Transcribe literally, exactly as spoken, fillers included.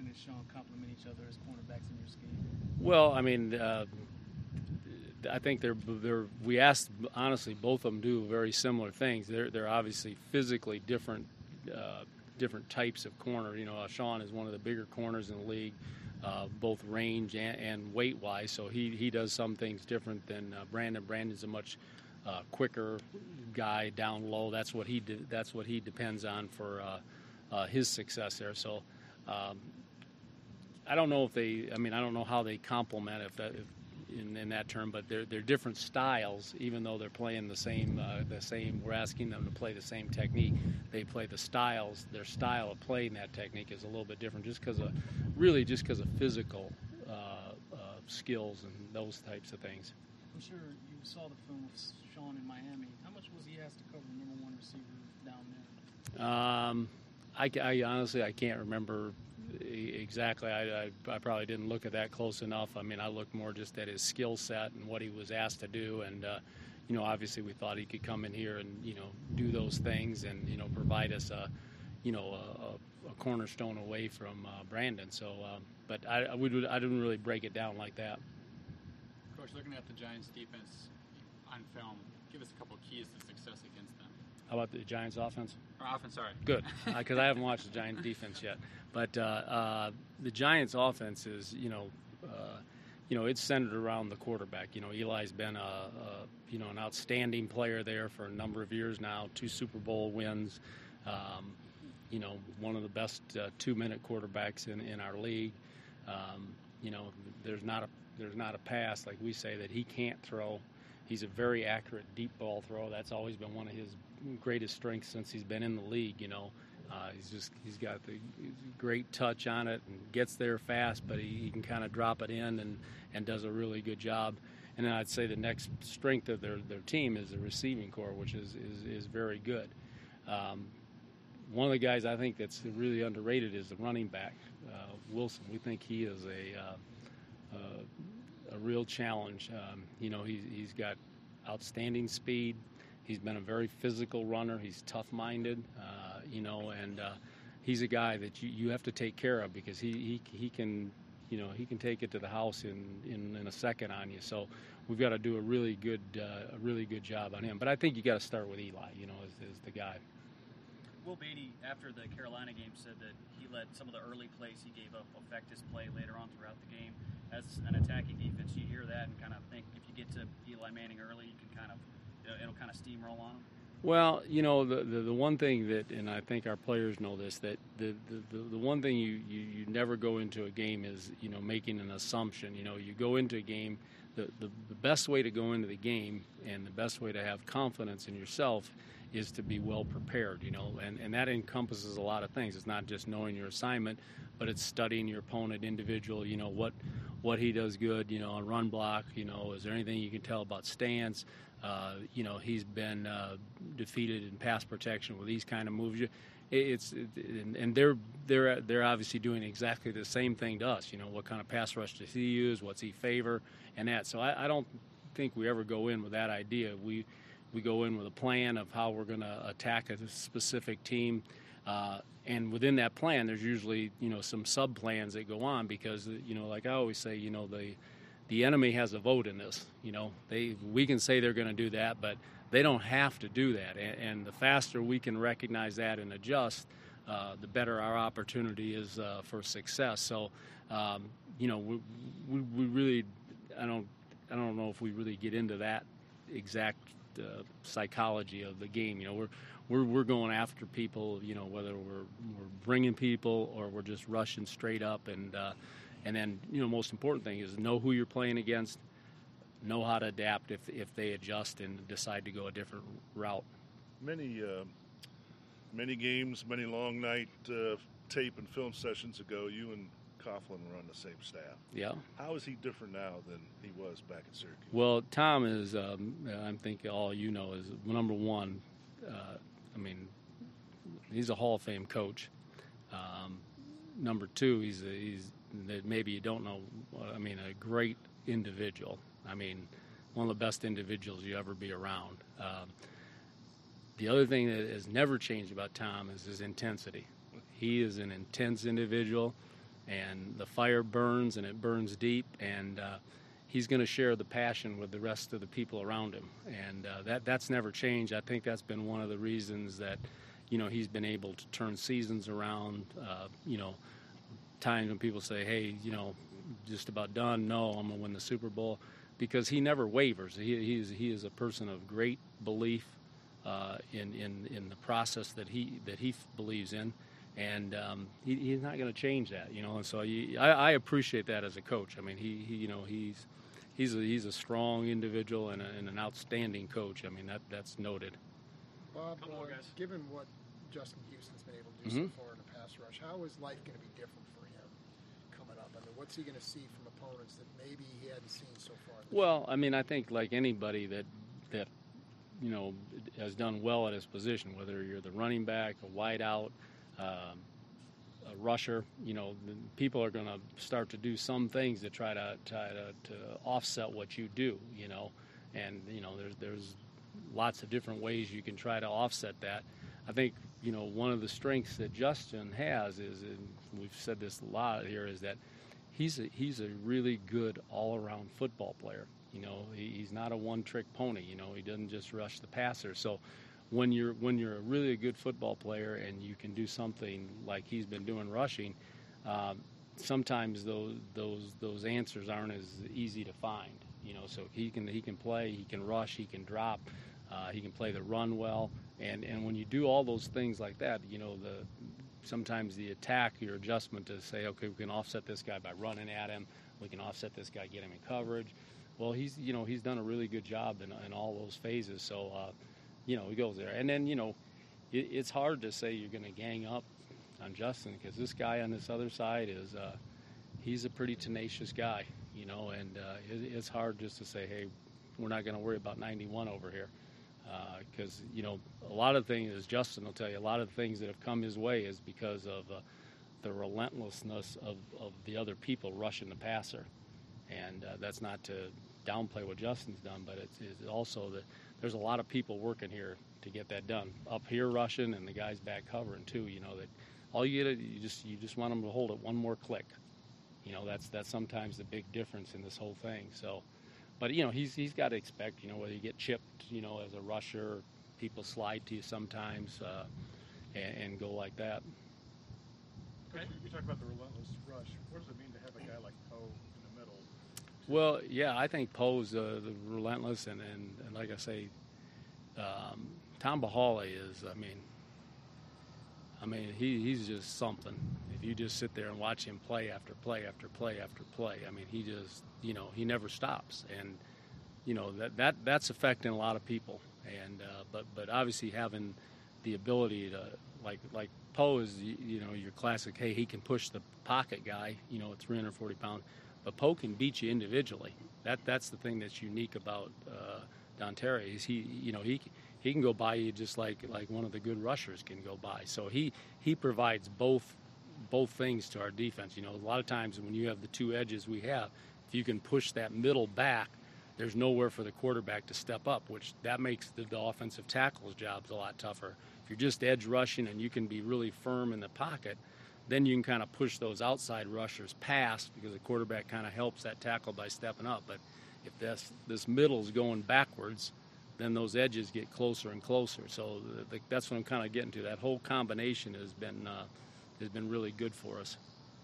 and Sean complement each other as cornerbacks in your scheme? Well, I mean, uh, I think they're they're. We asked honestly, both of them do very similar things. They're they're obviously physically different, uh, different types of corner. You know, uh, Sean is one of the bigger corners in the league, uh, both range and, and weight wise. So he he does some things different than uh, Brandon. Brandon's a much uh, quicker guy down low. That's what he de- that's what he depends on for uh, uh, his success there. So. Um, I don't know if they. I mean, I don't know how they complement if that, if in, in that term, but they're they're different styles. Even though they're playing the same, uh, the same. We're asking them to play the same technique. They play the styles. Their style of playing that technique is a little bit different, just because of, really, just because of physical uh, uh, skills and those types of things. I'm sure you saw the film of Sean in Miami. How much was he asked to cover the number one receiver down there? Um, I, I honestly I can't remember. Exactly. I, I, I probably didn't look at that close enough. I mean, I looked more just at his skill set and what he was asked to do. And, uh, you know, obviously we thought he could come in here and, you know, do those things and, you know, provide us a, you know, a, a cornerstone away from uh, Brandon. So, uh, but I, I, would, I didn't really break it down like that. Coach, looking at the Giants defense on film, give us a couple of keys to success against them. How about the Giants offense? Or offense, sorry. Good, because uh, I haven't watched the Giants defense yet. But uh, uh, the Giants offense is, you know, uh, you know, it's centered around the quarterback. You know, Eli's been a, a, you know, an outstanding player there for a number of years now. Two Super Bowl wins. Um, you know, one of the best uh, two-minute quarterbacks in, in our league. Um, you know, there's not a there's not a pass like we say that he can't throw. He's a very accurate deep ball throw. That's always been one of his greatest strengths since he's been in the league. You know, uh, he's just he's got the great touch on it and gets there fast, but he, he can kind of drop it in and, and does a really good job. And then I'd say the next strength of their, their team is the receiving corps, which is is, is very good. Um, one of the guys I think that's really underrated is the running back, uh, Wilson. We think he is a uh, uh, a real challenge. Um, you know, he's he's got outstanding speed. He's been a very physical runner. He's tough-minded, uh, you know, and uh, he's a guy that you, you have to take care of because he, he he can, you know, he can take it to the house in, in, in a second on you. So we've got to do a really good uh, a really good job on him. But I think you got to start with Eli, you know, as, as the guy. Will Beatty, after the Carolina game, said that he let some of the early plays he gave up affect his play later on throughout the game. As an attacking defense, you hear that and kind of think if you get to Eli Manning early, you can kind of it'll kind of steamroll on them? Well, you know, the, the the one thing that, and I think our players know this, that the the, the one thing you, you, you never go into a game is, you know, making an assumption. You know, you go into a game, the, the, the best way to go into the game and the best way to have confidence in yourself is to be well prepared, you know, and, and that encompasses a lot of things. It's not just knowing your assignment, but it's studying your opponent individual, you know, what what he does good, you know, on run block, you know, is there anything you can tell about stance? Uh, you know, he's been uh, defeated in pass protection with these kind of moves. It's it, and they're they're they're obviously doing exactly the same thing to us. You know, what kind of pass rush does he use? What's he favor? And that. So I, I don't think we ever go in with that idea. We we go in with a plan of how we're going to attack a specific team. Uh, and within that plan, there's usually, you know, some sub plans that go on because, you know, like I always say, you know, the the enemy has a vote in this. You know, they we can say they're going to do that, but they don't have to do that. And, and the faster we can recognize that and adjust, uh, the better our opportunity is uh, for success. So, um, you know, we, we we really, I don't I don't know if we really get into that exact uh, psychology of the game. You know, we're we're we're going after people. You know, whether we're we're bringing people or we're just rushing straight up and. Uh, And then, you know, most important thing is know who you're playing against, know how to adapt if if they adjust and decide to go a different route. Many, uh, many games, many long night uh, tape and film sessions ago, you and Coughlin were on the same staff. Yeah. How is he different now than he was back at Syracuse? Well, Tom is, um, I think all you know, is number one. Uh, I mean, he's a Hall of Fame coach. Um, number two, he's a, he's that maybe you don't know, I mean, a great individual. I mean, one of the best individuals you ever be around. Um, the other thing that has never changed about Tom is his intensity. He is an intense individual. and the fire burns and it burns deep, and uh, he's going to share the passion with the rest of the people around him, and uh, that that's never changed. I think that's been one of the reasons that, you know, he's been able to turn seasons around. Uh, you know, times when people say, hey, you know, just about done, no, I'm going to win the Super Bowl, because he never wavers. He, he, is, he is a person of great belief uh, in, in, in the process that he, that he believes in. And um, he, he's not going to change that, you know. And so he, I, I appreciate that as a coach. I mean, he, he you know, he's he's a, he's a strong individual and, a, and an outstanding coach. I mean, that that's noted. Bob, Come on, uh, guys. given what Justin Houston's been able to do Mhm. so far in the pass rush, how is life going to be different for him coming up? I mean, what's he going to see from opponents that maybe he hadn't seen so far? this Well, I mean, I think like anybody that that you know has done well at his position, whether you're the running back, a wide out, um, a rusher, you know, the people are going to start to do some things to try to try to, to offset what you do, you know, and you know there's there's lots of different ways you can try to offset that. I think, you know, one of the strengths that Justin has is, and we've said this a lot here, is that he's a, he's a really good all-around football player. You know, he, he's not a one-trick pony. You know, he doesn't just rush the passer. So when you're when you're a really good football player and you can do something like he's been doing rushing, um, sometimes those those those answers aren't as easy to find. You know, so he can he can play, he can rush, he can drop, uh, he can play the run well, and and when you do all those things like that, you know, the sometimes the attack, your adjustment to say, okay, we can offset this guy by running at him, we can offset this guy, get him in coverage. Well, he's you know he's done a really good job in, in all those phases. So. Uh, You know, he goes there. And then, you know, it, it's hard to say you're going to gang up on Justin, because this guy on this other side is, uh, he's a pretty tenacious guy, you know, and uh, it, it's hard just to say, hey, we're not going to worry about ninety-one over here. Because, uh, you know, a lot of things, as Justin will tell you, a lot of things that have come his way is because of uh, the relentlessness of, of the other people rushing the passer. And uh, that's not to downplay what Justin's done, but it's, it's also that there's a lot of people working here to get that done. Up here rushing, and the guys back covering too. You know that all you get, you just you just want them to hold it one more click. You know that's that's sometimes the big difference in this whole thing. So, but you know he's he's got to expect, you know, whether you get chipped, you know, as a rusher, people slide to you sometimes, uh, and, and go like that. Okay. You talk about the relentless rush. What does it mean to have a guy like Poe in the middle? Well, yeah, I think Poe's uh, the relentless, and, and, and like I say, um, Tom Bahali is. I mean, I mean, he he's just something. If you just sit there and watch him play after play after play after play, I mean, he just, you know, he never stops, and you know that, that that's affecting a lot of people. And uh, but but obviously having the ability to like like Poe is, you, you know, your classic. Hey, he can push the pocket guy, you know, at three hundred forty pounds. But Poe can beat you individually. That that's the thing that's unique about uh, Dontari is he, you know, he he can go by you just like like one of the good rushers can go by. So he he provides both both things to our defense. You know, a lot of times when you have the two edges we have, if you can push that middle back, there's nowhere for the quarterback to step up, which that makes the, the offensive tackle's jobs a lot tougher. If you're just edge rushing and you can be really firm in the pocket, then you can kind of push those outside rushers past, because the quarterback kind of helps that tackle by stepping up. But if this this middle is going backwards, then those edges get closer and closer. So the, the, that's what I'm kind of getting to. That whole combination has been uh, has been really good for us.